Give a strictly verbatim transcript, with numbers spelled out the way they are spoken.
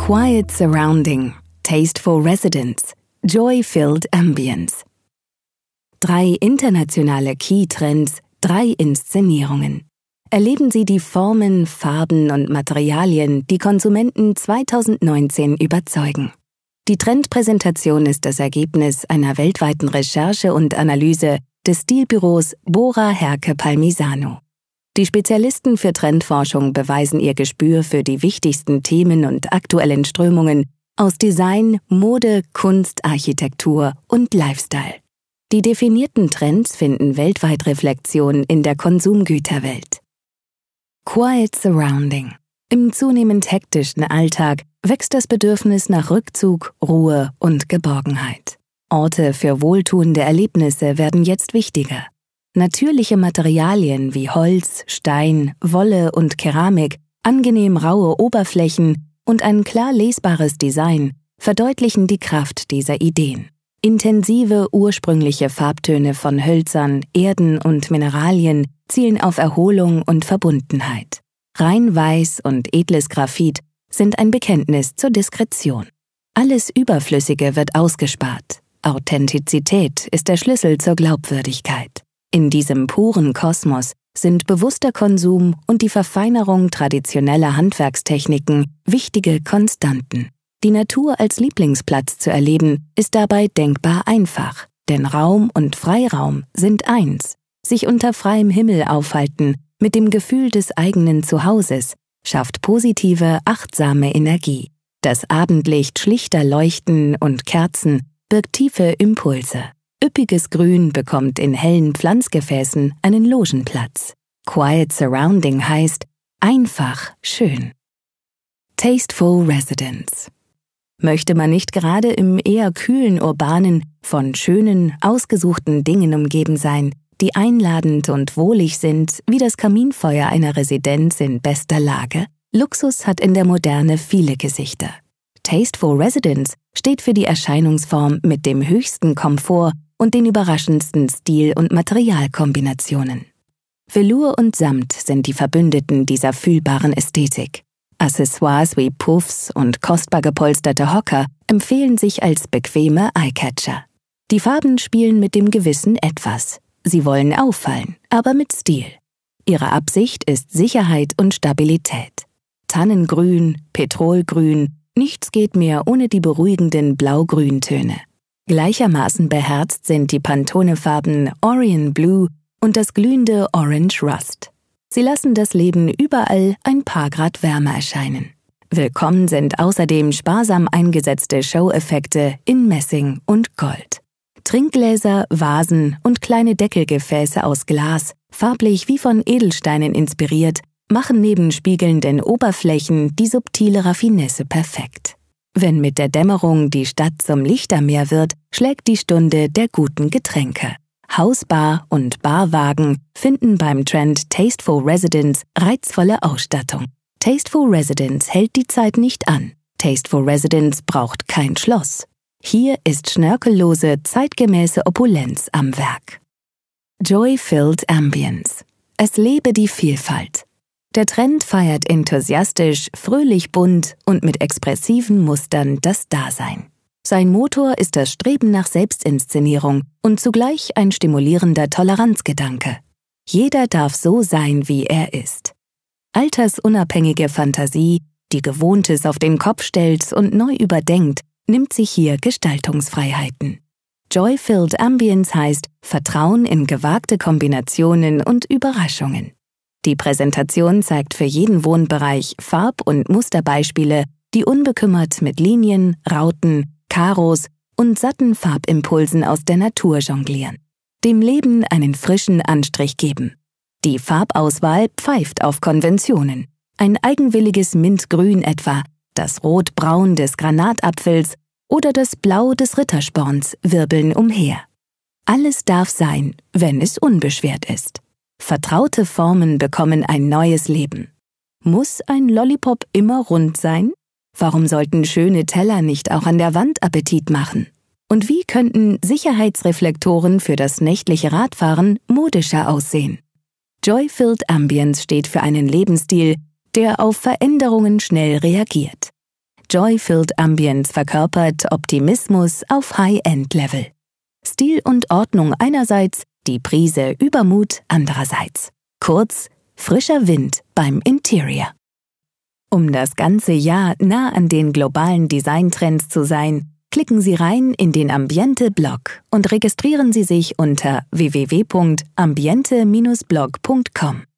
Quiet Surrounding, Tasteful Residence, Joy-Filled Ambience. Drei internationale Key-Trends, drei Inszenierungen. Erleben Sie die Formen, Farben und Materialien, die Konsumenten zweitausendneunzehn überzeugen. Die Trendpräsentation ist das Ergebnis einer weltweiten Recherche und Analyse des Stilbüros Bora Herke Palmisano. Die Spezialisten für Trendforschung beweisen ihr Gespür für die wichtigsten Themen und aktuellen Strömungen aus Design, Mode, Kunst, Architektur und Lifestyle. Die definierten Trends finden weltweit Reflexion in der Konsumgüterwelt. Quiet Surrounding. Im zunehmend hektischen Alltag wächst das Bedürfnis nach Rückzug, Ruhe und Geborgenheit. Orte für wohltuende Erlebnisse werden jetzt wichtiger. Natürliche Materialien wie Holz, Stein, Wolle und Keramik, angenehm raue Oberflächen und ein klar lesbares Design verdeutlichen die Kraft dieser Ideen. Intensive, ursprüngliche Farbtöne von Hölzern, Erden und Mineralien zielen auf Erholung und Verbundenheit. Rein weiß und edles Graphit sind ein Bekenntnis zur Diskretion. Alles Überflüssige wird ausgespart. Authentizität ist der Schlüssel zur Glaubwürdigkeit. In diesem puren Kosmos sind bewusster Konsum und die Verfeinerung traditioneller Handwerkstechniken wichtige Konstanten. Die Natur als Lieblingsplatz zu erleben, ist dabei denkbar einfach, denn Raum und Freiraum sind eins. Sich unter freiem Himmel aufhalten, mit dem Gefühl des eigenen Zuhauses, schafft positive, achtsame Energie. Das Abendlicht schlichter Leuchten und Kerzen birgt tiefe Impulse. Üppiges Grün bekommt in hellen Pflanzgefäßen einen Logenplatz. Quiet Surrounding heißt einfach schön. Tasteful Residence. Möchte man nicht gerade im eher kühlen Urbanen von schönen, ausgesuchten Dingen umgeben sein, die einladend und wohlig sind, wie das Kaminfeuer einer Residenz in bester Lage? Luxus hat in der Moderne viele Gesichter. Tasteful Residence steht für die Erscheinungsform mit dem höchsten Komfort und den überraschendsten Stil- und Materialkombinationen. Velour und Samt sind die Verbündeten dieser fühlbaren Ästhetik. Accessoires wie Puffs und kostbar gepolsterte Hocker empfehlen sich als bequeme Eyecatcher. Die Farben spielen mit dem gewissen Etwas. Sie wollen auffallen, aber mit Stil. Ihre Absicht ist Sicherheit und Stabilität. Tannengrün, Petrolgrün, nichts geht mehr ohne die beruhigenden Blau-Grün-Töne. Gleichermaßen beherzt sind die Pantone-Farben Orion Blue und das glühende Orange Rust. Sie lassen das Leben überall ein paar Grad wärmer erscheinen. Willkommen sind außerdem sparsam eingesetzte Show-Effekte in Messing und Gold. Trinkgläser, Vasen und kleine Deckelgefäße aus Glas, farblich wie von Edelsteinen inspiriert, machen neben spiegelnden Oberflächen die subtile Raffinesse perfekt. Wenn mit der Dämmerung die Stadt zum Lichtermeer wird, schlägt die Stunde der guten Getränke. Hausbar und Barwagen finden beim Trend Tasteful Residence reizvolle Ausstattung. Tasteful Residence hält die Zeit nicht an. Tasteful Residence braucht kein Schloss. Hier ist schnörkellose, zeitgemäße Opulenz am Werk. Joy-Filled Ambience. Es lebe die Vielfalt. Der Trend feiert enthusiastisch, fröhlich bunt und mit expressiven Mustern das Dasein. Sein Motor ist das Streben nach Selbstinszenierung und zugleich ein stimulierender Toleranzgedanke. Jeder darf so sein, wie er ist. Altersunabhängige Fantasie, die Gewohntes auf den Kopf stellt und neu überdenkt, nimmt sich hier Gestaltungsfreiheiten. Joy-Filled Ambience heißt Vertrauen in gewagte Kombinationen und Überraschungen. Die Präsentation zeigt für jeden Wohnbereich Farb- und Musterbeispiele, die unbekümmert mit Linien, Rauten, Karos und satten Farbimpulsen aus der Natur jonglieren. Dem Leben einen frischen Anstrich geben. Die Farbauswahl pfeift auf Konventionen. Ein eigenwilliges Mintgrün etwa, das Rotbraun des Granatapfels oder das Blau des Rittersporns wirbeln umher. Alles darf sein, wenn es unbeschwert ist. Vertraute Formen bekommen ein neues Leben. Muss ein Lollipop immer rund sein? Warum sollten schöne Teller nicht auch an der Wand Appetit machen? Und wie könnten Sicherheitsreflektoren für das nächtliche Radfahren modischer aussehen? Joy-Filled Ambience steht für einen Lebensstil, der auf Veränderungen schnell reagiert. Joy-Filled Ambience verkörpert Optimismus auf High-End-Level. Stil und Ordnung einerseits, die Prise Übermut andererseits. Kurz, frischer Wind beim Interior. Um das ganze Jahr nah an den globalen Designtrends zu sein, klicken Sie rein in den Ambiente-Blog und registrieren Sie sich unter w w w punkt ambiente Bindestrich blog punkt com.